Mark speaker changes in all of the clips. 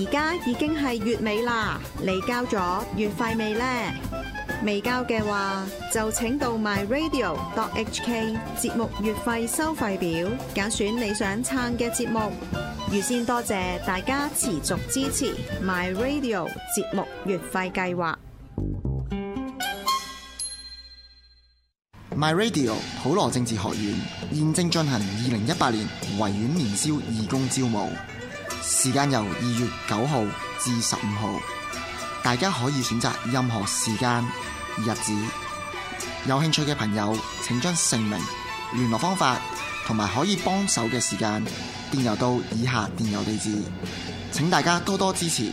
Speaker 1: 家已經係月尾啦，你交咗月費未呢？未交嘅話，就請到 myradio.hk 節目月費收費表，揀選你想撐嘅節目。預先多謝大家持續支持 myradio 節目月費計劃。
Speaker 2: myradio 普羅政治學院現正進行2018年維園年宵義工招募，時間由2月9號至15號，大家可以選擇任何時間日子。有興趣嘅朋友請將姓名、聯絡方法同埋可以幫手嘅時間電郵到以下電郵地址，請大家多多支持。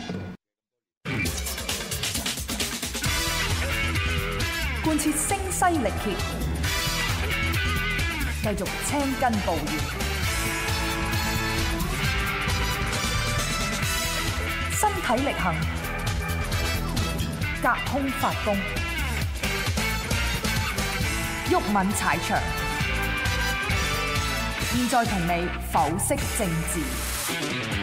Speaker 3: 貫徹聲嘶力竭，繼續青筋暴現，身體力行，隔空發功，毓民踩場。現在同你剖析政治。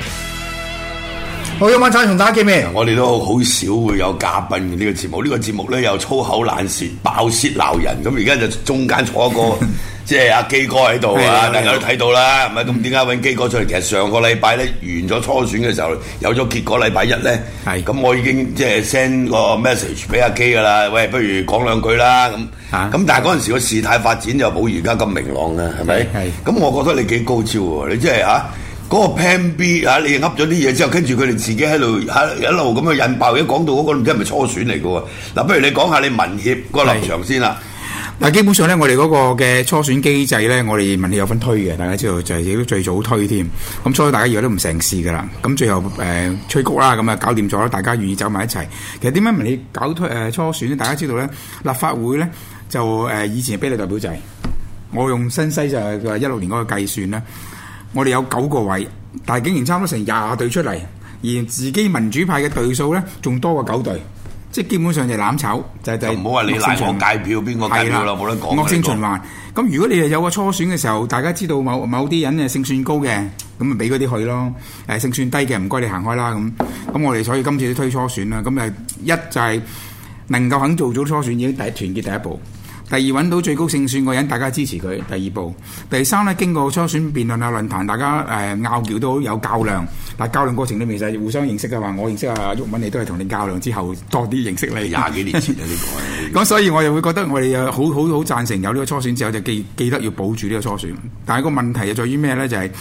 Speaker 4: 好，今晚彩同大家見面。
Speaker 5: 我哋都好少會有嘉賓嘅呢個節目，呢個節目咧又粗口爛舌、爆舌鬧人。咁而家就中間坐一個即係阿基哥喺度啊，大家都睇到啦。咁點解揾基哥出嚟？其實上個禮拜咧完咗初選嘅時候，有咗結果禮拜一咧，咁我已經即係 send 個 message 俾阿基噶啦。喂，不如講兩句啦咁。咁但係嗰陣時個事態發展就冇而家咁明朗啦，係咪？咁我覺得你幾高超喎！你即係嗰個 Plan B 你噏咗啲嘢之後，跟住佢哋自己喺度一路咁樣引爆，一講到嗰個唔知係咪初選嚟嘅喎？嗱，不如你講下你民協個立場先啦。
Speaker 4: 嗱，基本上咧，我哋嗰個嘅初選機制咧，我哋民協有份推嘅，大家知道就係亦都最早推添。咁所以大家而家都唔成事㗎啦。咁最後催谷啦，咁啊搞掂咗，大家願意走埋一齊。其實點解民協搞初選咧？大家知道咧，立法會咧就以前係比例代表制，我用新西就係16年嗰個計算咧。我哋有9個位，但係竟然差唔多成20隊出嚟，而自己民主派嘅隊數咧，仲多過9隊，即係基本上就攬炒，就唔好話你賴我界票邊個界票啦，冇得講。惡性循環。咁如果你係有個初選嘅時候，大家知道某啲人勝算高嘅，咁咪俾嗰啲去咯。勝算低嘅唔該你行開啦。咁我哋所以今次都推初選啦。咁一就係能夠肯做咗初選已經團結第一步。第二，揾到最高勝算個人，大家支持佢。第二步，第三咧，經過初選辯論啊、論壇，大家拗撬都有較量。但較量過程裏面就係互相認識嘅話，我認識阿毓民，你都係同你較量之後多啲認識你。20幾年前啊呢個。咁所以我又會覺得我哋好贊成有呢個初選之後就記得要保住呢個初選。但係個問題就在於咩咧？就係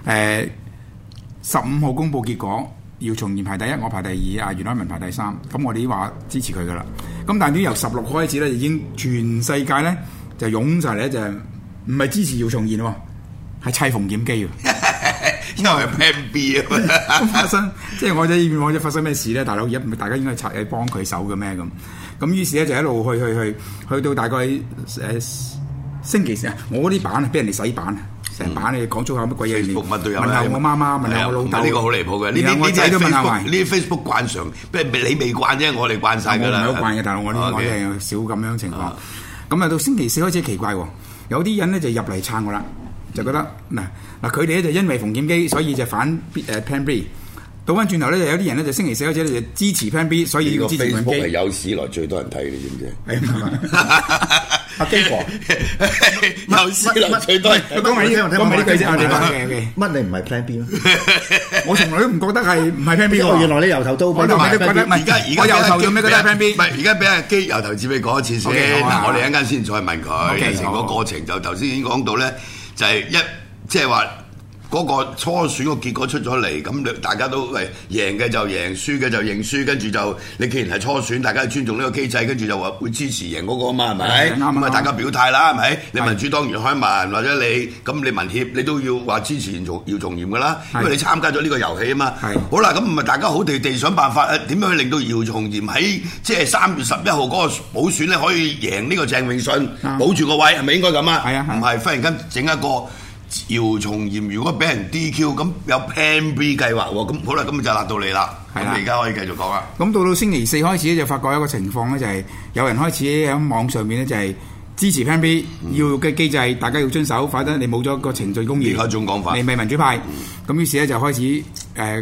Speaker 4: 15號公佈結果。姚松炎排第一，我排第二，袁海文排第三，咁我哋已經話支持佢噶啦。咁但係由16開始咧，已經全世界咧就湧晒嚟，就唔係支持姚松炎喎，係砌馮檢基喎，因為 Plan B 啊嘛。發生即係我哋發生咩事咧？大佬而家唔係大家應該係幫佢手嘅咩咁？咁於是咧就一路去到大概星期四啊，我嗰啲版俾人哋洗版。成版你講粗口乜鬼嘢？乜都有啦。問下我媽媽，問下我老豆。呢個好離譜嘅。呢啲都問下埋。呢啲 Facebook 慣常，不過你未慣啫，我哋慣晒㗎啦。我唔係好慣嘅，大佬，我哋少咁樣情況。咁到星期四開始奇怪喎，有啲人咧就入嚟撐我啦，就覺得嗱佢哋咧就因為馮檢基，所以就反Plan B。倒翻轉頭咧，就有啲人咧就星期四開始就支持 Plan B，所以支持 Plan B。Facebook 係有史來最多人睇，你知唔知？阿基哥，有史來最多人。講埋呢句啫，我哋講嘅。乜你唔係 Plan B 咩？我從來都唔覺得係唔係 Plan B 喎。原來你由頭到尾都覺得。而家我由頭做咩覺得 Plan B？唔係而家俾阿基由頭至尾講一次先。我哋一陣間先再問佢。成個過程就頭先已經講到咧，就係即係話。嗰個初選個結果出咗嚟，咁大家都贏嘅就贏，輸嘅就認輸，跟住就你既然係初選，大家尊重呢個機制，跟住就話會支持贏嗰個啊嘛，係咪？咁啊，大家表態啦，係咪？你民主黨袁海文或者你，咁你民協你都要話支持姚松炎㗎啦，因為你參加咗呢個遊戲啊嘛。好啦，咁唔係大家好地想辦法點樣去令到姚松炎喺即係3月11號嗰個補選咧可以贏呢個鄭泳舜，保住個位，係咪應該咁啊？係啊，唔係忽然間整一個。姚松炎如果俾人 DQ， 咁有 Plan B 計劃喎，咁好啦，咁就辣到你啦。咁你而家可以繼續講啦。咁到星期四開始咧，就發覺一個情況咧，就係有人開始喺網上面咧，就係支持 Plan B，要嘅機制大家要遵守，否則你冇咗個程序公義。另一種講法，你咪民主派。咁於是咧就開始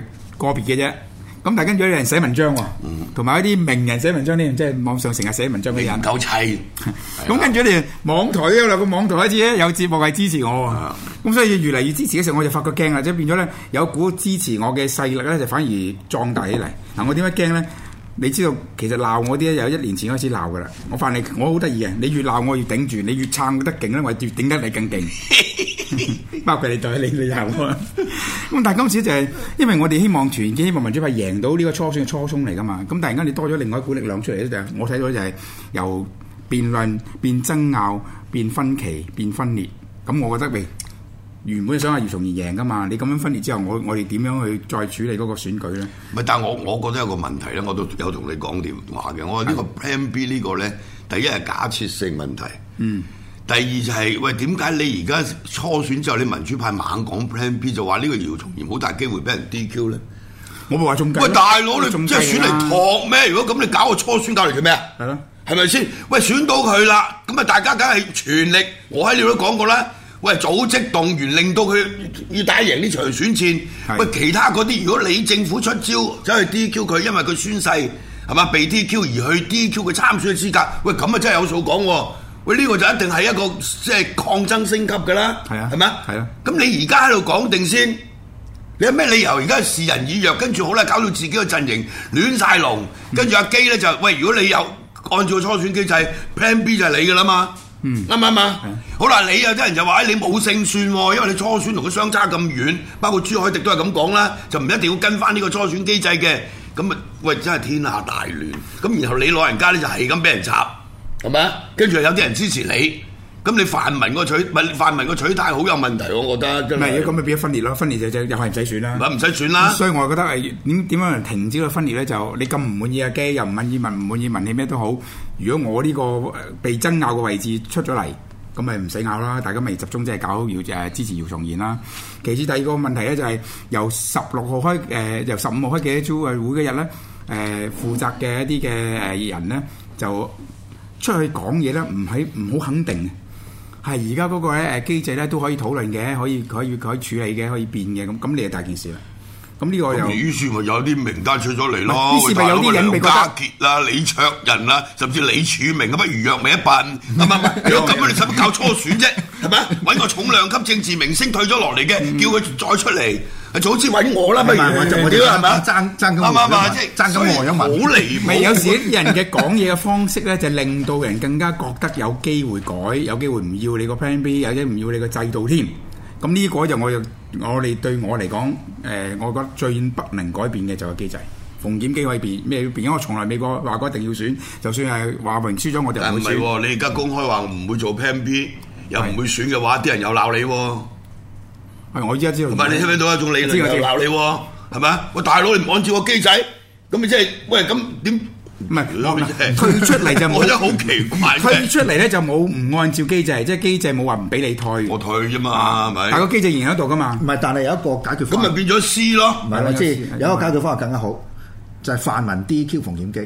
Speaker 4: 個別嘅啫。咁但係跟住有人寫文章喎，同埋一啲名人寫文章呢，即係網上成日寫文章嘅人。
Speaker 5: 夠砌。
Speaker 4: 咁跟住你網台都有兩個網台開始咧有節目係支持我喎。咁所以越嚟越支持嘅時候，我就發覺驚啦，即係變咗咧有股支持我嘅勢力咧，就反而壯大起嚟。嗱，我點解驚咧？你知道其實鬧我啲咧，由1年前開始鬧噶啦。我發現我好得意嘅，你越鬧我越頂住，你越撐得勁咧，我越頂得你更勁。包括你對你鬧我。咁但係今次就係因為我哋希望團結，希望民主派贏到呢個初選嘅初衷嚟噶嘛。咁突然間你多咗另外一股力量出嚟咧，就係我睇到就係由辯論變爭拗變分歧變分裂。咁我覺得原本想係姚松炎贏噶嘛，你咁樣分裂之後，我哋點樣去再處理嗰個選舉咧？唔係，
Speaker 5: 但係我覺得有個問題咧，我都有同你講電話嘅。我話呢個 Plan B 呢個咧，第一係假設性問題，第二就係喂點解你而家初選之後，你民主派猛講 Plan B 就話呢個姚松炎好大機會俾人 DQ 咧？
Speaker 4: 我冇話中計。
Speaker 5: 喂大佬，你即係選嚟托咩？如果咁，你搞個初選搞嚟做咩啊？
Speaker 4: 係咯，係
Speaker 5: 咪先？喂，選到佢啦，咁啊大家梗係全力。我喺呢度都講過啦。喂，組織動員令到佢要打贏呢場選戰。喂，其他嗰啲，如果你政府出招走去 DQ 佢，因為佢宣誓係嘛被 DQ 而去 DQ 佢參選嘅資格，喂咁啊真係有數講喎。喂，呢個就一定係一個即係抗爭升級㗎啦。係啊，係咪啊？係啊。咁你而家喺度講定先，你有咩理由而家視人以弱，跟住好啦，搞到自己個陣營亂晒龍，跟住阿基咧就喂，如果你有按照初選機制 Plan B 就係你㗎啦嘛。啱唔啱啊？好啦，你有啲人就話你冇勝算喎，因為你初選同佢相差咁遠，包括朱凱廸都係咁講啦，就唔一定要跟翻呢個初選機制嘅。咁啊，喂，真係天下大亂。咁然後你老人家咧就係咁俾人插，係咪啊？跟住有啲人支持你，咁你泛民個取態好有問題，我覺得真係。唔係，咁咪變咗分裂咯？分裂就又係唔使選啦。唔使選啦。所以我覺得係點樣停止個分裂咧？就你咁唔滿意阿基，又唔滿意民氣咩都好。如果我呢個被爭拗嘅位置出咗嚟，咁咪唔使拗啦，大家咪集中即係搞支持姚松炎啦。其次第二個問題咧就係由16號開由15號開記者招會嗰日咧，負責嘅一啲嘅人咧就出去講嘢咧，唔好肯定。係而家嗰個咧機制咧都可以討論嘅，可以處理嘅，可以變嘅，咁你係大件事啦。咁呢個又於是咪有啲名單出咗嚟咯。於是咪有啲人梁家傑啦、李卓人啦，甚至李柱銘咁不如若未一笨，唔係如果咁樣你使乜搞初選啫？係咪？揾個重量級政治明星退咗落嚟嘅，叫佢再出嚟，早知揾我啦，不如就我屌係咪啊？爭咁啱即係爭咁我有問，好離譜。咪有時啲人嘅講嘢嘅方式咧，就令到人更加覺得有機會改，有機會唔要你個 Plan B，或者唔要你個制度添。咁呢個就我哋對我嚟講，我覺得最不能改變嘅就係機制。馮檢基可以變咩變？因為我從來未話過一定要選，就算係話明輸咗我就唔會選。但係唔係喎？你而家公開話唔會做 Plan B， 又唔會選嘅話，啲人又鬧你喎。係我依家知道。唔係你聽唔聽到一種理論又鬧你喎？係咪啊？喂大佬，你唔按照個機制，咁你即係喂咁點？唔係退出嚟就冇，我覺得好奇怪。退出嚟咧就冇唔按照機制，即係機制冇話唔俾你退。我退啫嘛，係咪？但係個機制仍然喺度噶嘛。唔係，但係有一個解決方案。咁咪變咗 C 咯。唔係，即係有一個解決方案更加好，就係泛民 DQ 馮檢基。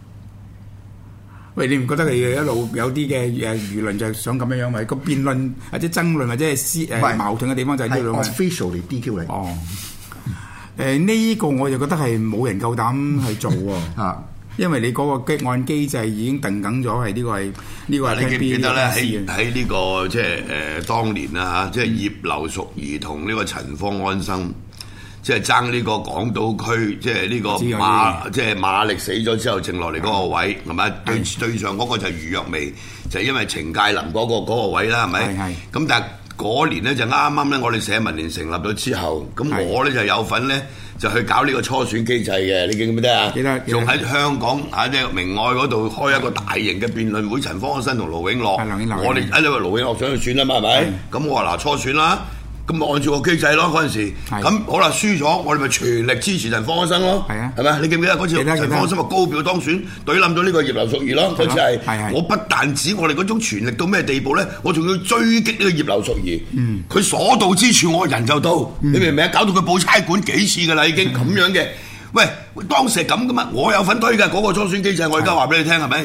Speaker 5: 喂，你唔覺得佢一路有啲嘅輿論就係想咁樣樣咪？個辯論或者爭論或者係矛盾嘅地方就係呢度。係 officially DQ 你。哦。呢個我就覺得係冇人夠膽去做喎。啊。因為你嗰個按機制已經定緊咗，係呢個係呢個係。你記唔記得咧？喺呢個即係當年啦嚇，即係葉劉淑儀同呢個陳方安生，即係爭呢個港島區，即係呢個馬力死咗之後剩落嚟嗰個位，係咪？對上嗰個就係余若薇，就係因為程介林嗰個位啦，係咪？係。咁但係嗰年咧就啱啱咧，我哋社民連成立咗之後，咁我咧就有份咧。就去搞呢個初選機制嘅，你記唔記得啊？記得。仲喺香港喺即係明愛嗰度開一個大型嘅辯論會，陳方安生同盧永樂。我哋喺呢個盧永樂想去選啊嘛，係咪？咁我話嗱初選啦，咁咪按照個機制咯嗰陣時。咁好啦，輸咗，我哋咪全力支持陳方安生咯。係啊。係咪？你記唔記得嗰次陳方安生話高票當選，懟冧咗呢個葉劉淑儀咯？嗰次係。我不但止我哋嗰種全力到咩地步咧，我仲要追擊呢個葉劉淑儀。佢所到之處，我人就到。你明唔明啊？搞到佢報差館幾次㗎啦，已經咁樣嘅。喂，當時係咁噶嘛？我有份推嘅嗰個初選機制，我而家話俾你聽係咪？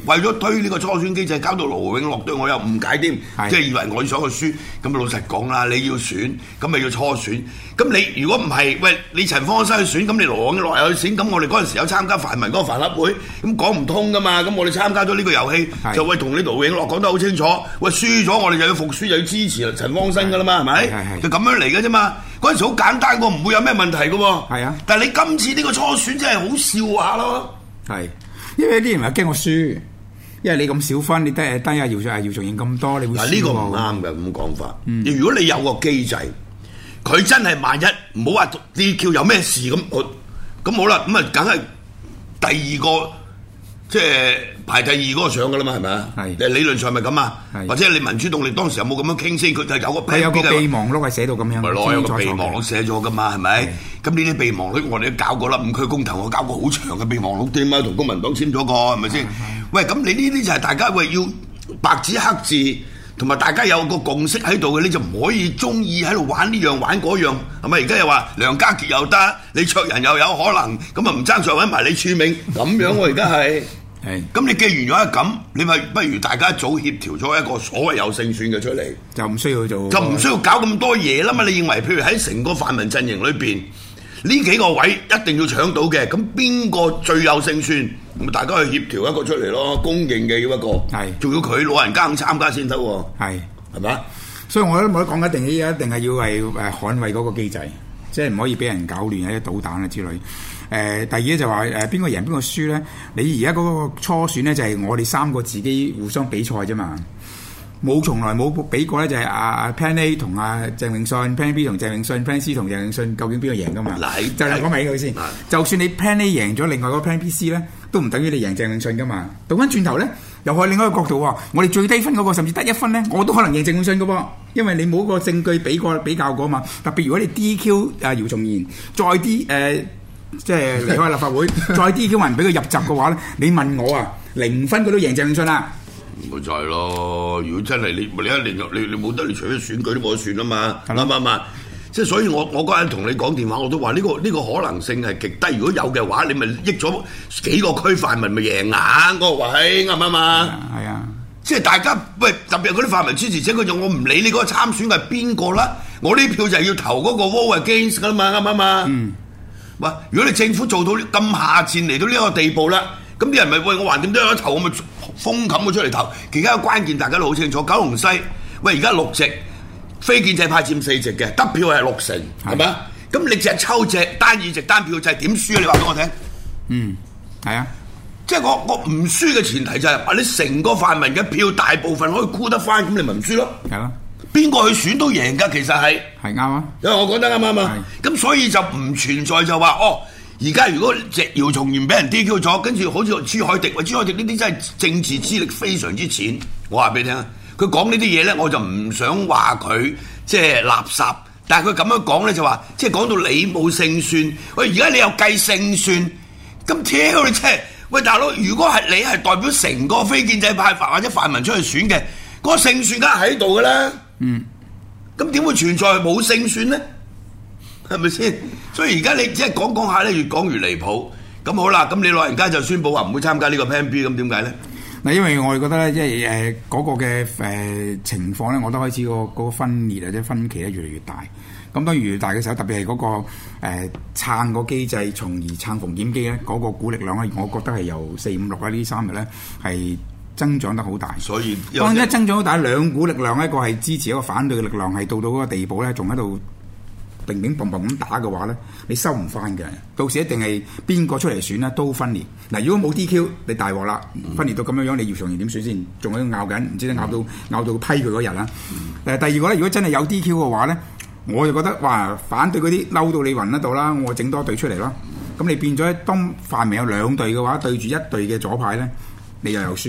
Speaker 5: 為咗推呢個初選機制，搞到盧永樂對我有誤解添，即係以為我想去輸。咁老實講啦，你要選，咁咪要初選。咁你如果唔係，喂，你陳方安生去選，咁你盧永樂又去選，咁我哋嗰陣時有參加泛民嗰個飯盒會，咁講唔通噶嘛。咁我哋參加咗呢個遊戲，就喂同你盧永樂講得好清楚，喂輸咗我哋就要服輸，就要支持陳方安生噶啦嘛，係咪？就咁樣嚟嘅啫嘛。嗰陣時好簡單喎，唔會有咩問題嘅喎。係啊，但係你今次呢個初選真係好笑下咯。係，
Speaker 4: 因為啲人話驚我輸，因為你咁少分，你低下姚松炎咁多，你會輸。
Speaker 5: 嗱呢個唔啱嘅咁講法。如果你有個機制，佢真係萬一唔好話 DQ 有咩事咁好啦，咁啊梗係第二個。即係排第二嗰個上㗎啦嘛，係咪啊？係理論上咪咁啊？或者你民主動力當時有冇咁樣傾先？佢就有個
Speaker 4: 備忘錄係寫到咁樣，
Speaker 5: 咪攞有個備忘錄寫咗㗎嘛？係咪？咁呢啲備忘錄我哋都搞過啦，5區公投我搞過好長嘅備忘錄添啊，同公民黨簽咗個係咪先？喂，咁你呢啲就係大家喂要白紙黑字，同埋大家有個共識喺度嘅，你就唔可以中意喺度玩呢樣玩嗰樣，係咪？而家又話梁家傑又得，李卓人又有可能，咁啊唔爭再揾埋李柱銘咁樣喎，而家係。咁你既然如果係咁，你咪不如大家早協調咗一個所謂有勝算嘅出嚟，就唔需要搞咁多嘢啦嘛。你認為譬如喺成個泛民陣營裏邊呢幾個位一定要搶到嘅，咁邊個最有勝算？咁大家去協調一個出嚟咯，公認嘅要一個，仲要佢老人家咁參加先得喎，係咪？
Speaker 4: 所以我都冇得講，一定係要係捍衛嗰個機制，即係唔可以俾人搞亂一啲導彈啊之類。第二咧就話邊個贏邊個輸咧？你而家嗰個初選咧就係我哋3個自己互相比賽啫嘛，從來冇比過咧就係阿 Plan A 同阿鄭泳舜 ，Plan B 同鄭泳舜 ，Plan C 同鄭泳舜，究竟邊個贏噶嘛？就係講埋呢個先。就算你 Plan A 贏咗，另外嗰個 Plan B C 咧都唔等於你贏鄭泳舜噶嘛。倒翻轉頭咧，又可以另一個角度喎，我哋最低分嗰個甚至得1分咧，我都可能贏鄭泳舜噶噃，因為你冇個證據比較過嘛。特別如果你 DQ 姚松炎，再即係離開立法會，再 DQ 人俾佢入閘嘅話咧，你問我啊，0分佢都贏鄭泳舜啦。
Speaker 5: 咪就係咯，如果真係你一年你冇得，你除咗選舉都冇得選啊嘛，啱唔啱？即係所以我嗰日同你講電話，我都話呢個可能性係極低。如果有嘅話，你咪益咗幾個區泛民咪贏硬嗰個位，啱唔啱啊？係啊，即係大家喂，特別係嗰啲泛民支持者，佢就我唔理你嗰個參選係邊個啦，我呢票就係要投嗰個 vote against 噶啦嘛，啱唔啱啊？喂，如果你政府做到咁下賤嚟到呢個地步啦，咁啲人咪喂我橫掂都有得投，我咪封冚佢出嚟投。而家個關鍵大家都好清楚，九龍西喂而家6席，非建制派佔4席嘅，得票係6成，係咪啊？咁你淨係抽隻單議席單票制點輸啊？你話俾我聽。係啊，即係我唔輸嘅前提就係話你成個泛民嘅票大部分可以箍得翻，咁你咪唔輸咯。係咯。邊個去選都贏㗎，其實係啱啊，因為我覺得啱啱啊，咁所以就唔存在就話而家如果姚松炎俾人 DQ 咗，跟住好似朱凱廸，朱凱廸呢啲真係政治資歷非常之淺，我話俾你聽啊，佢講呢啲嘢咧，我就唔想話佢即係垃圾，但係佢咁樣講咧就話，即係講到你冇勝算，喂而家你又計勝算，咁挑你真係，喂大佬，如果係你係代表成個非建制派或者泛民出去選嘅，嗰個勝算梗係喺度㗎啦。咁點會存在冇勝算咧？係咪先？所以而家你即係講下咧，越講越離譜。咁好啦，咁你老人家就宣佈話唔會參加呢個 Plan B， 咁點解咧？嗱，因為我哋覺得咧，即係嗰個嘅情況咧，我都開始嗰個分裂或者分歧咧越嚟越大。咁當然越大嘅時候，特別係嗰個撐個機制，從而撐馮檢基咧，嗰個股力量咧，我覺得係由4、5、6呢3日咧係增長得好大，所以當一增長好大，兩股力量，一個係支持，一個反對嘅力量，係到嗰個地步咧，仲喺度乒乒乓乓咁打嘅話咧，你收唔翻嘅。到時一定係邊個出嚟選咧都分裂。嗱，如果冇 DQ，你大鑊啦，分裂到咁樣樣，你姚松炎點選先？仲喺度拗緊，唔知拗到批佢嗰日啦。第二個咧，如果真係有 DQ 嘅話咧，我就覺得哇，反對嗰啲嬲到你暈得到啦，我整多隊出嚟啦。咁你變咗當泛民有2隊嘅話，對住1隊嘅左派咧，你又有輸緊嘅。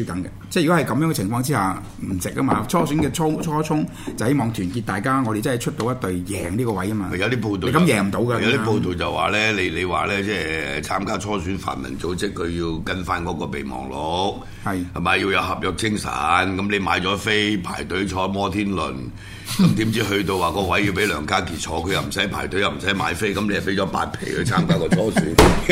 Speaker 4: 即係如果係咁樣嘅情況之下，唔值啊嘛！初選嘅初衷就希望團結大家，我哋真係出到一隊贏呢個位啊嘛！
Speaker 5: 有啲報道，
Speaker 4: 你咁贏唔到㗎。
Speaker 5: 有啲報道就話咧，你話咧，即係參加初選泛民組織，佢要跟翻嗰個備忘錄，係咪要有合約精神？咁你買咗飛排隊坐摩天輪，咁點知去到話個位要俾梁家傑坐，佢又唔使排隊，又唔使買飛，咁你係飛咗8皮去參加個初選？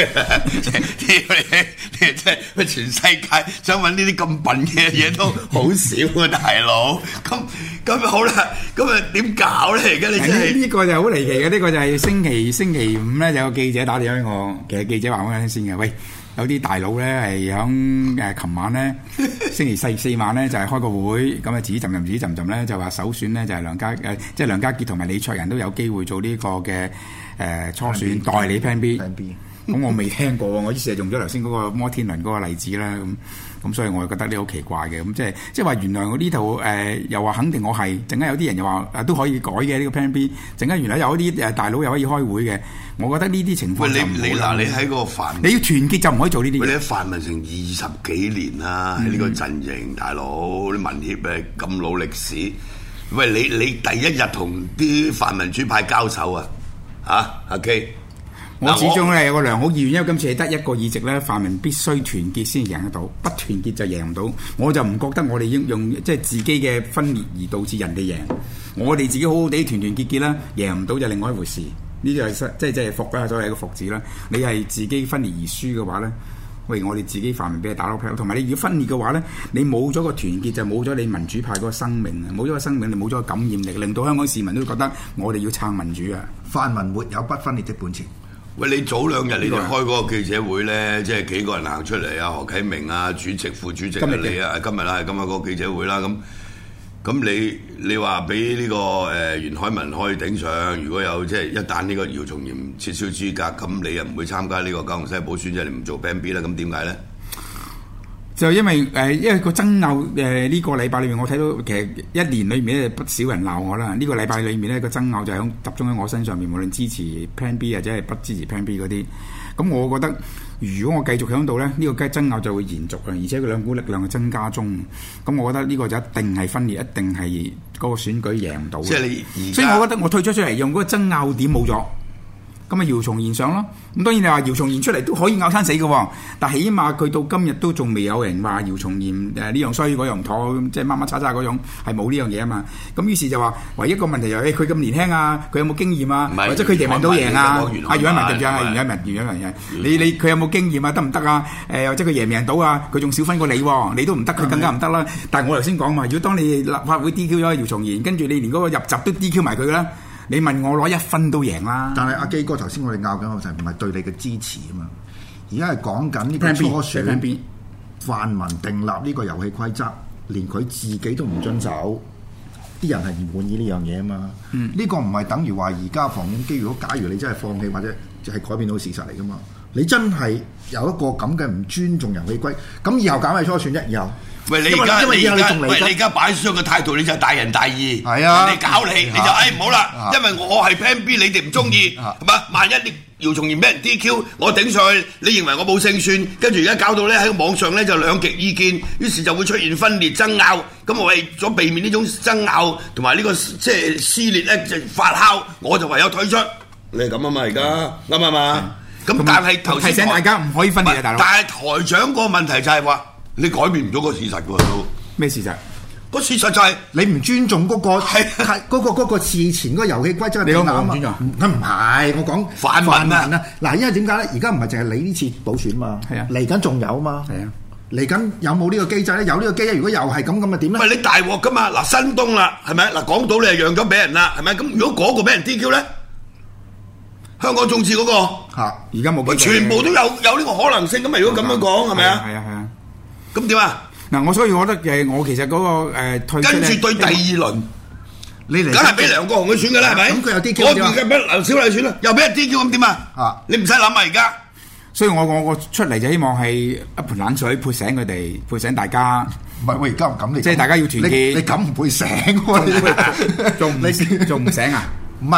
Speaker 5: 你真係全世界想揾呢啲咁笨嘅嘢都好少啊，大佬！咁好啦，咁啊點搞咧？而家你真係
Speaker 4: 呢個就好離奇嘅，呢個就係星期五咧，有個記者打電話俾我，其實記者話我聽先嘅，喂，有啲大佬咧係響琴晚咧，星期四晚咧就係開個會，咁啊指浸咧就話首選咧就係即係梁家傑同埋李卓人都有機會做呢個嘅初選代理 Plan B。咁我未聽過，我於是係用咗頭先嗰個摩天輪嗰個例子啦，咁所以我就覺得呢好奇怪嘅，咁即係話原來我呢套又話肯定我係，陣間有啲人又話都可以改嘅呢個 Plan B，陣間原來有一啲大佬又可以開會嘅，我覺得呢啲情況就唔好。
Speaker 5: 你喺個泛民，
Speaker 4: 你要團結就唔可以做呢啲嘢。
Speaker 5: 你喺泛民成20幾年啦，喺呢個陣營，大佬啲民協咁老歷史，喂你第一日同啲泛民主派交手啊，阿 K。
Speaker 4: 我始終咧有個良好意願，因為今次係得一個議席咧，泛民必須團結先贏得到，不團結就贏唔到。我就唔覺得我哋應用即係自己嘅分裂而導致人哋贏，我哋自己好好地團結啦，贏唔到就另外一回事。呢就係即係服啦，所謂一個服字啦。你係自己分裂而輸嘅話咧，喂，我哋自己泛民俾你打到劈，同埋你如果分裂嘅話咧，你冇咗個團結就冇咗你民主派嗰個生命啊，冇咗個生命，你冇咗個感染力，令到香港市民都覺得我哋要撐民主啊！
Speaker 6: 泛民沒有不分裂的本錢。
Speaker 5: 喂，你早2日你就開嗰個記者會咧，即係幾個人行出嚟啊？何啟明啊，主席、副主席啊，你啊，今日啦，係今日嗰個記者會啦。咁你話俾呢個袁海文可以頂上，如果有即係一旦呢個姚松炎撤銷資格，咁你又唔會參加呢個九龍西補選，即係你唔做 Plan B 啦。咁點解咧？
Speaker 4: 就因為個爭拗呢個禮拜裏面，我睇到其實一年裏面咧不少人鬧我啦。呢個禮拜裏面咧個爭拗就係集中喺我身上面，無論支持 Plan B 或者係不支持 Plan B 嗰啲。咁我覺得如果我繼續喺度咧，呢個爭拗就會延續啊，而且佢兩股力量嘅增加中。咁我覺得呢個就一定係分裂，一定係嗰個選舉贏唔到。
Speaker 5: 即係你，
Speaker 4: 所以我覺得我退出嚟用嗰個爭拗點冇咗。咁啊，姚松炎上咯。咁當然你話姚松炎出嚟都可以拗生死嘅，但起碼佢到今日都仲未有人話姚松炎呢樣衰嗰樣唔妥，即係乜乜叉叉嗰種係冇呢樣嘢啊嘛。咁於是就話唯一一個問題就係佢咁年輕啊，佢有冇經驗啊？或者佢贏唔到贏啊？袁海文袁海文你佢有冇經驗啊？得唔得啊？或者佢贏唔贏到啊？佢仲少分過你喎，你都唔得，佢更加唔得啦。但係我頭先講嘛，如果當你立法會 DQ 咗姚松炎，跟住你連嗰個入閘都 DQ 埋佢啦。你問我攞1分都贏啦！
Speaker 6: 但係阿基哥頭先我哋拗緊嘅就唔係對你嘅支持啊嘛，而家係講緊呢個初選泛民訂立呢個遊戲規則，連佢自己都唔遵守，啲人係唔滿意呢樣嘢啊嘛。呢個唔係等於話而家房檢機，如果假如你真係放棄或者係改變到事實嚟噶嘛，你真係有一個咁嘅唔尊重遊戲規，咁以後搞咩初選啫？以後。
Speaker 5: 喂，你而家擺上嘅態度，你就大仁大義。
Speaker 6: 係啊，
Speaker 5: 你搞你就唔好啦，因為我係 Plan B，你哋唔中意，係嘛？萬一你姚松炎俾人 DQ，我頂上去，你認為我冇勝算，跟住而家搞到咧喺網上咧就兩極意見，於是就會出現分裂爭拗。咁我為咗避免呢種爭拗同埋呢個即係撕裂咧，就發酵，我就唯有退出。你係咁啊嘛，而家啱啊嘛。咁但係頭先
Speaker 4: 提醒大家唔可以分裂啊，大佬。
Speaker 5: 但係台長個問題就係話。你改變唔到個事實㗎都
Speaker 4: 咩事實？
Speaker 5: 個事實就係
Speaker 6: 你唔尊重嗰個係嗰個事前嗰個遊戲規則。
Speaker 4: 你講我唔尊重？
Speaker 6: 唔係，我講
Speaker 5: 泛民啊！
Speaker 6: 嗱，因為點解咧？而家唔係淨係你呢次補選嘛，係啊，嚟緊仲有嘛，係啊，嚟緊有冇呢個機制咧？有呢個機制，如果又係咁點咧？
Speaker 5: 喂，你大鑊㗎嘛！嗱，新東啦，係咪？嗱，港島你係讓咗俾人啦，係咪？咁如果嗰個俾人 DQ 咧？香港眾志嗰個
Speaker 4: 而家冇，
Speaker 5: 全部都有呢個可能性咁啊！如果咁樣講係咪啊？
Speaker 4: 係啊。
Speaker 5: 咁點啊？
Speaker 4: 嗱，所以我覺得我其實嗰個退出
Speaker 5: 跟住對第2輪，
Speaker 6: 你嚟
Speaker 5: 梗係俾梁國雄去選㗎啦，係咪？
Speaker 6: 咁佢有 DQ
Speaker 5: 我而家俾劉小麗選啦，又俾人 DQ 咁點啊？你唔使諗啊！而家，
Speaker 4: 所以我出嚟就希望係一盆冷水潑醒佢哋，潑醒大家。
Speaker 6: 唔係，喂，而家咁你
Speaker 4: 即係大家要團結。
Speaker 6: 你咁唔會醒喎？
Speaker 4: 仲唔醒啊？
Speaker 6: 唔係。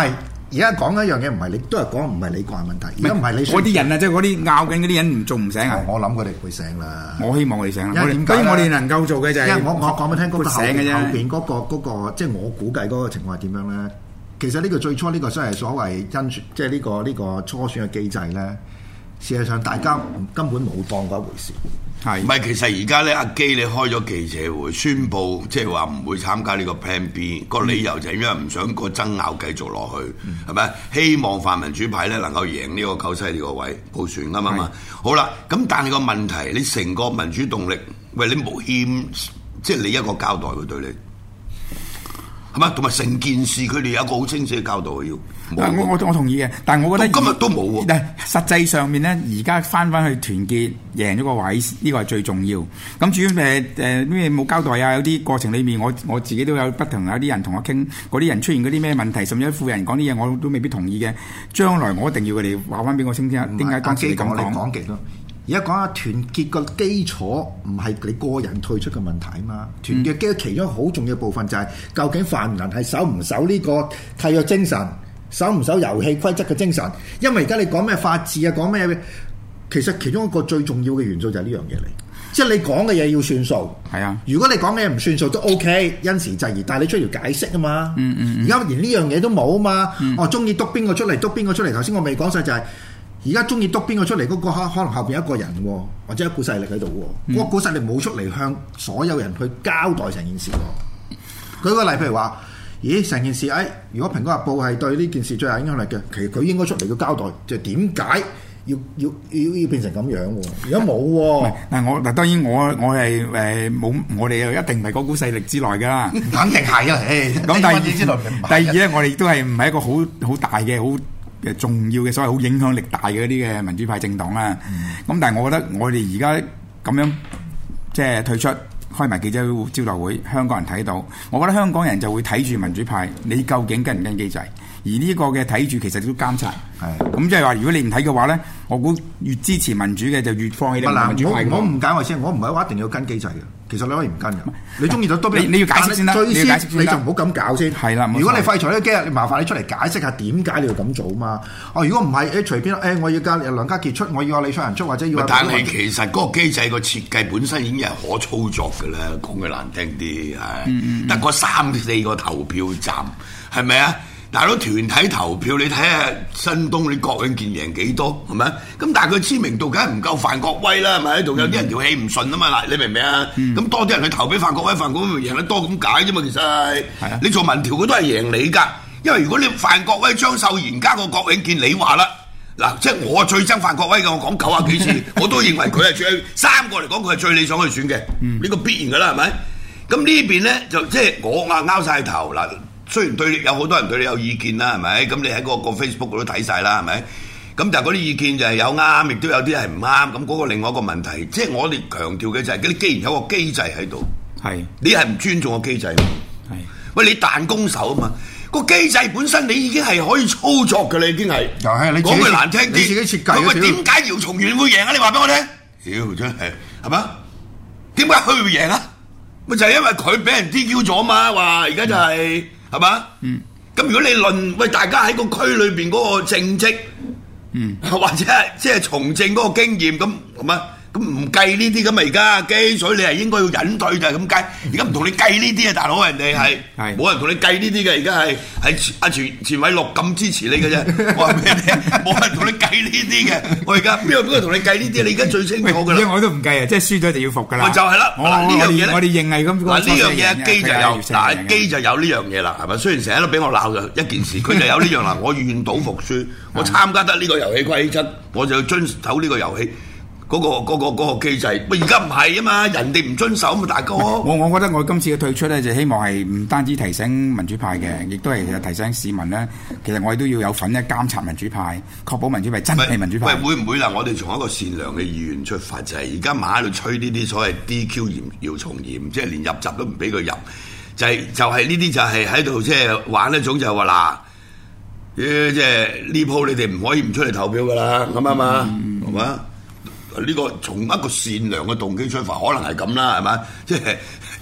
Speaker 6: 而家講一樣嘢唔係你，都係講唔係你個人問題。而家唔係你
Speaker 4: 嗰啲人啊，即係嗰啲拗緊嗰啲人仲唔醒啊？
Speaker 6: 我諗佢哋會醒啦。
Speaker 4: 我希望佢哋醒啦。
Speaker 6: 因為點解咧？
Speaker 4: 所以我哋能夠做嘅就係，
Speaker 6: 因為我講俾你聽，嗰個後邊嗰個，即係我估計嗰個情況係點樣咧？其實呢個最初呢個所謂甄選，即係呢個初選嘅機制咧，事實上大家根本冇當過一回事。
Speaker 5: 係，唔係其實而家咧，阿基你開咗記者會，宣布即係話唔會參加呢個 Plan B，個理由就係因為唔想個爭拗繼續落去，係咪？希望泛民主派咧能夠贏呢個97呢個位補選啱嘛？好啦，咁但係個問題，你成個民主動力，喂，你冇欠，即係你一個交代佢對你。係嘛？同埋成件事，佢哋有一個好清晰嘅交代要。
Speaker 4: 我同意嘅，但係我覺得
Speaker 5: 今日都冇喎。
Speaker 4: 但係實際上面咧，而家翻去團結贏咗個位，呢個係最重要。咁至於咩冇交代啊？有啲過程裏面，我自己都有不同有啲人同我傾，嗰啲人出現嗰啲咩問題，甚至有富人講啲嘢，我都未必同意嘅。將來我一定要佢哋話翻俾我聽點解當時你咁講。
Speaker 6: 你講極咯。而家講下團結個基礎唔係你個人退出嘅問題嘛，團結嘅其中好重要部分就係究竟泛民係守唔守呢個契約精神，守唔守遊戲規則嘅精神？因為而家你講咩法治啊，講咩，其實其中一個最重要嘅元素就係呢樣嘢嚟，即係你講嘅嘢要算數。係啊，如果你講嘅嘢唔算數都 OK， 因時制宜，但係你出條解釋啊嘛。而家連呢樣嘢都冇啊嘛。我中意督邊個出嚟，督邊個出嚟。頭先我未講晒就係。而家中意督邊個出嚟嗰個可能後邊有一個人喎，或者一股勢力喺度喎，嗰股勢力冇出嚟向所有人去交代成件事喎。舉個例，譬如話，咦，成件事如果《蘋果日報》係對呢件事最有影響力嘅，其實佢應該出嚟嘅交代，就係點解要變成咁樣喎？而家冇喎。
Speaker 4: 嗱，當然我係冇，我哋又一定唔係嗰股勢力之內㗎啦。
Speaker 6: 肯定係啊！
Speaker 4: 咁第二咧，我哋都係唔係一個好大嘅好嘅重要嘅所謂好影響力大嘅嗰啲嘅民主派政黨啦，咁但係我覺得我哋而家咁樣即係退出開埋記者招待會，香港人睇到，我覺得香港人就會睇住民主派，你究竟跟唔跟機制？而呢個嘅睇住其實都監察，咁即係話如果你唔睇嘅話咧，我估越支持民主嘅就越放棄啲民主派。
Speaker 6: 我唔解我先，我唔係話一定要跟機制嘅。其實你可以唔跟嘅，你中意就多俾
Speaker 4: 你要解釋先啦，
Speaker 6: 你就唔好咁搞先。
Speaker 4: 係啦，
Speaker 6: 如果你廢除呢個機制，你麻煩你出嚟解釋下點解你要咁做嘛？如果唔係隨便我要梁家傑出，我要李卓人出，或者要。
Speaker 5: 但係其實嗰個機制個設計本身已經係可操作嘅啦，講句難聽啲係，得嗰3-4個投票站係咪啊？大佬團體投票，你睇下新東你郭永健贏幾多係咪？咁但係佢知名度梗係唔夠范國威啦，係咪？仲有啲人條氣唔順啊嘛，嗱，你明唔明啊？咁多啲人去投俾范國威，范國威咪贏得多咁解啫嘛，其實係。你做民調佢都係贏你㗎，因為如果你范國威、張秀賢加個郭永健，你話啦，嗱，即係我最憎范國威嘅，我講90幾次，我都認為佢係最3個嚟講佢係最理想去選嘅，呢個必然㗎啦，係咪？咁呢邊咧就即係我拗晒頭嗱。雖然對你有好多人對你有意見啦，係咪？咁你喺個 Facebook 嗰度睇晒啦，係咪？咁但係嗰啲意見就係有啱，亦都有啲係唔啱。咁嗰個另外一個問題，即係我哋強調嘅就係，你既然有個機制喺度，係你係唔尊重個機制，係喂你彈弓手啊嘛？個機制本身你已經係可以操作嘅，你已經係。又係你講句難聽啲，你自己設計。喂，點解姚松炎會贏啊？你話俾我聽。屌真係係嘛？點解佢會贏啊？咪就係因為佢俾人 DQ 咗嘛？話而家就係。係嘛？咁如果你論喂大家喺個區裏邊嗰個政績，或者係即係從政嗰個經驗，咁係嘛？咁唔計呢啲咁啊！而家基，所以你係應該要隱退就係咁計。而家唔同你計呢啲啊，大佬，人哋係冇人同你計呢啲嘅。而家係阿錢偉樂咁支持你嘅啫。我話俾你聽，冇人同你計呢啲嘅。我而家邊個同你計呢啲？你而家最清楚㗎啦。
Speaker 4: 我都唔計啊，即係輸咗就要服㗎啦。
Speaker 5: 就係啦。嗱呢樣嘢咧，
Speaker 4: 我哋認係咁。
Speaker 5: 嗱呢樣嘢基就有，嗱基就有呢樣嘢啦，係咪？雖然成日都俾我鬧就一件事，佢就有呢樣啦。我願賭服輸，我參加得呢個遊戲規則，我就要遵守呢個遊戲。嗰個機制，而家唔係啊嘛，人哋唔遵守嘛，大哥。
Speaker 4: 我覺得我今次嘅退出咧，就希望係唔單止提醒民主派嘅，亦都係其實提醒市民咧。其實我哋都要有份咧監察民主派，確保民主派真係民主派。
Speaker 5: 喂，會唔會啦？我哋從一個善良嘅意願出發，就係而家馬喺度吹呢啲所謂 DQ 姚松炎，即係連入閘都唔俾佢入，就係呢啲就係喺度即係玩一種就係話嗱，即係呢鋪你哋唔可以唔出嚟投票㗎啦，啱唔啱啊？係嘛？呢個從一個善良嘅動機出發，可能係咁啦，係嘛？即係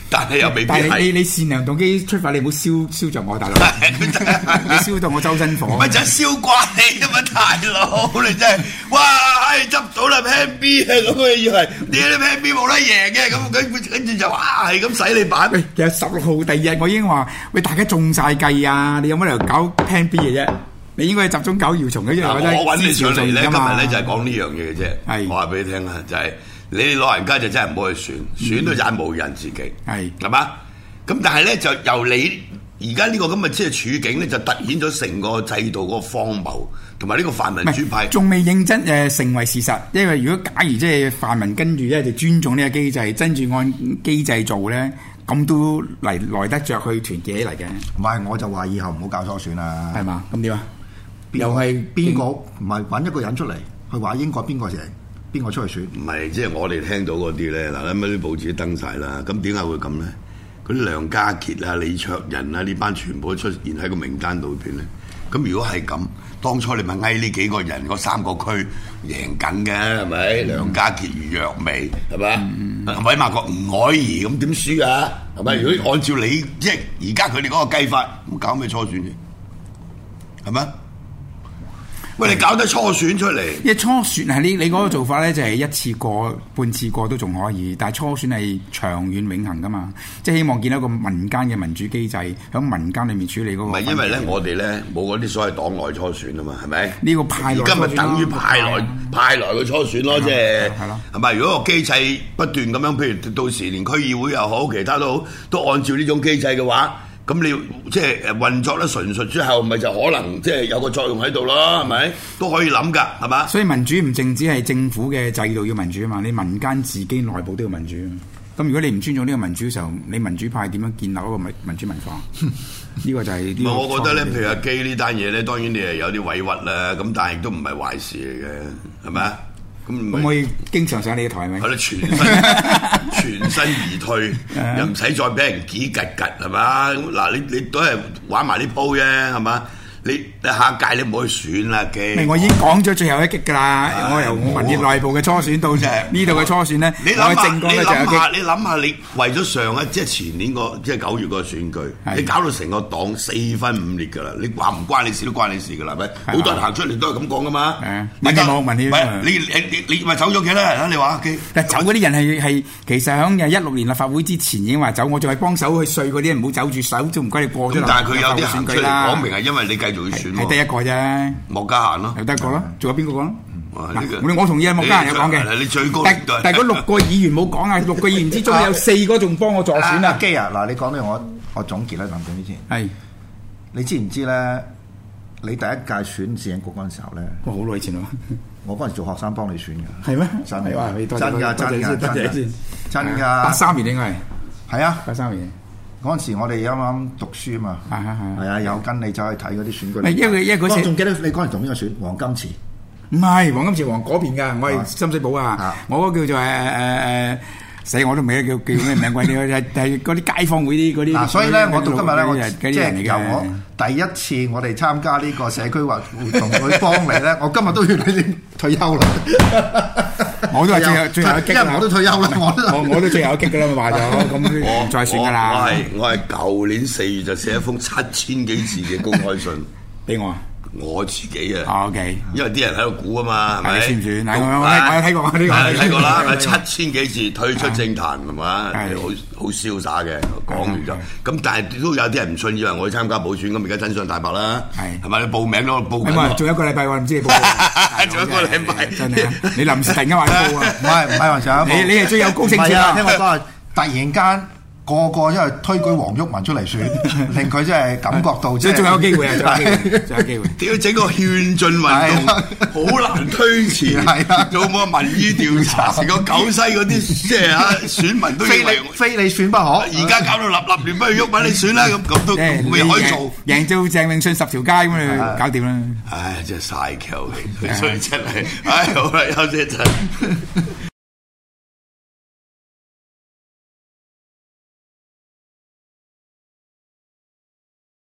Speaker 5: 但係又未必
Speaker 4: 但係
Speaker 5: 係。
Speaker 4: 你善良動機出發，你唔好燒着我大佬，你燒到我周身火。
Speaker 5: 咪就係燒慣你啊嘛，大佬你真係，哇！執到啦 Plan B 啊，咁嘅以為啲 Plan B 冇得贏嘅，咁跟住就哇係咁洗你版。
Speaker 4: 喂，其實16號第二日我已經話，喂大家中晒計啊！你有乜理由搞 Plan B 嘅啫？你應該集中搞姚松嘅，因為我
Speaker 5: 揾你上嚟咧，今日咧就係講呢樣嘢嘅啫。
Speaker 4: 係
Speaker 5: 我話俾你聽啊，就係你哋老人家就真係唔好去選都盞冇人自己係嘛？咁但係咧就由你而家呢個咁嘅即係處境咧，就突顯咗成個制度嗰個荒謬，同埋呢個泛民主派
Speaker 4: 仲未認真成為事實。因為如果假如即係泛民跟住就尊重呢個機制，跟住按機制做咧，咁都來得着去團結起嚟嘅。
Speaker 6: 唔係，我就話以後唔好搞初選啦。
Speaker 4: 係嘛？咁點啊？
Speaker 6: 又係邊個唔係揾一個人出嚟去話英國邊個贏，邊個出去選？
Speaker 5: 唔係即係我哋聽到嗰啲咧，嗱咁啲報紙登晒啦。咁點解會咁咧？嗰啲梁家傑啊、李卓人啊呢班全部都出現喺個名單度邊咧。咁如果係咁，當初你咪嗌呢幾個人嗰3個區贏緊嘅係咪？梁家傑、余若薇係咪？韋馬國、吳靄儀咁點輸啊？係咪？如果按照你即係而家佢哋嗰個計法，咁搞咩初選啫？係咪？喂，你搞得初選出嚟？
Speaker 4: 因為初選係你嗰個做法咧，就係一次過、半次過都仲可以，但係初選係長遠永恆噶嘛，即係希望見到一個民間嘅民主機制喺民間裏面處理嗰個。
Speaker 5: 唔係因為咧，我哋咧冇嗰啲所謂黨內初選啊嘛，係咪？
Speaker 4: 呢個派內
Speaker 5: 而家咪等於派來嘅初選咯，即係係咪？如果個機制不斷咁樣，譬如到時連區議會又好，其他都好，都按照呢種機制嘅話。咁你即係運作得純熟之後，咪就可能即係有個作用喺度咯，係咪？都可以諗㗎，係嘛？
Speaker 4: 所以民主唔淨止係政府嘅制度要民主啊嘛，你民間自己內部都要民主。咁如果你唔尊重呢個民主嘅時候，你民主派點樣建立一個民主文化？呢個就係呢個。
Speaker 5: 我覺得咧，譬如阿基呢單嘢咧，當然你係有啲委屈啦，咁但係亦都唔係壞事嚟嘅，係咪啊？
Speaker 4: 咁可以經常上你嘅台咪？
Speaker 5: 係咯，全身而退，又唔使再俾人擠拮拮係嘛？嗱，你都係玩埋啲鋪啫係嘛？你下屆你唔好去選啦，基。
Speaker 4: 我已經講咗最後一擊㗎啦，我由民協內部嘅初選到呢度嘅初選咧，
Speaker 5: 你諗下，
Speaker 4: 你
Speaker 5: 諗下，你為咗上一即係前年即係9月嗰個選舉，你搞到成個黨4分5裂㗎啦！你話唔關你事都關你事㗎啦，係咪？好多人行出嚟都係咁講㗎嘛。
Speaker 4: 民協冇民協，
Speaker 5: 你咪走咗幾多人啊？你話基？
Speaker 4: 但走嗰啲人係其實喺16年立法會之前已經話走，我仲係幫手去說嗰啲人唔好走住手，都唔該你過咗。
Speaker 5: 但係佢有啲行出嚟講明係因為你繼續要選。
Speaker 4: 係得一個啫，
Speaker 5: 莫家嫻咯，
Speaker 4: 係得一個咯，仲有邊個講？我同意啊，莫家嫻有講嘅。
Speaker 5: 你最高，
Speaker 4: 但係嗰6個議員冇講啊，6個議員之中有4個仲幫我助選啊。
Speaker 6: 基啊，嗱，你講到我總結啦，林總之前
Speaker 4: 係，
Speaker 6: 你知唔知咧？你第一屆選市政局嗰陣時候咧，
Speaker 4: 好耐以前咯，
Speaker 6: 我嗰陣做學生幫你選嘅，
Speaker 4: 係咩？
Speaker 6: 真係
Speaker 4: 㗎，
Speaker 6: 真㗎
Speaker 4: 83年應該
Speaker 6: 係啊
Speaker 4: ，83年。
Speaker 6: 嗰陣時我哋啱啱讀書嘛，係啊，有跟你走去睇嗰啲選舉。
Speaker 4: 因為嗰時
Speaker 6: 我仲記得你嗰陣同邊個選？黃金池？
Speaker 4: 唔係黃金池，嗰邊㗎，我係深水埗啊。我嗰個叫做死我都唔記得叫咩名鬼啲，係嗰啲街坊會啲嗰啲。
Speaker 6: 嗱，所以咧，我到今日咧，我即係由我第一次我哋參加呢個社區活動去幫你咧，我今日都要你退休啦。我都係最後一擊啦，因為我都退休啦，我都最後一擊㗎啦，話咗咁唔再選㗎啦。
Speaker 5: 我係舊年4月就寫一封7000幾字嘅公開信
Speaker 4: 俾我啊。
Speaker 5: 我自己啊
Speaker 4: ，OK，
Speaker 5: 因為啲人喺度估啊嘛，係咪？
Speaker 4: 算唔算？我有睇過呢個，
Speaker 5: 睇過啦，7000幾字退出政壇係嘛，好瀟灑嘅，講完咗。咁但係都有啲人唔信，以為我去參加補選，咁而家真相大白啦，係咪？你報名咯，報緊。
Speaker 4: 仲有一個禮拜喎，唔知你報。
Speaker 5: 仲有一個禮拜，
Speaker 4: 真係你臨時突然間話報啊？
Speaker 6: 唔係黃 Sir，
Speaker 4: 你係最有高興
Speaker 6: 啊！聽我講啊，突然間。個因為推舉黃毓民出嚟選，令佢真係感覺到即係
Speaker 4: 仲有機會啊！仲有機會。
Speaker 5: 點解整個勸進運動好難推前？做冇民意調查，成個九西嗰啲即係選民都認為
Speaker 6: 非你選不可。
Speaker 5: 而家搞到立亂，不如毓民你選啦，咁都未可以做。
Speaker 4: 贏到鄭泳舜10條街咁你搞掂啦！
Speaker 5: 唉，真係嘥橋氣，所以真係唉，好啦，休息一陣。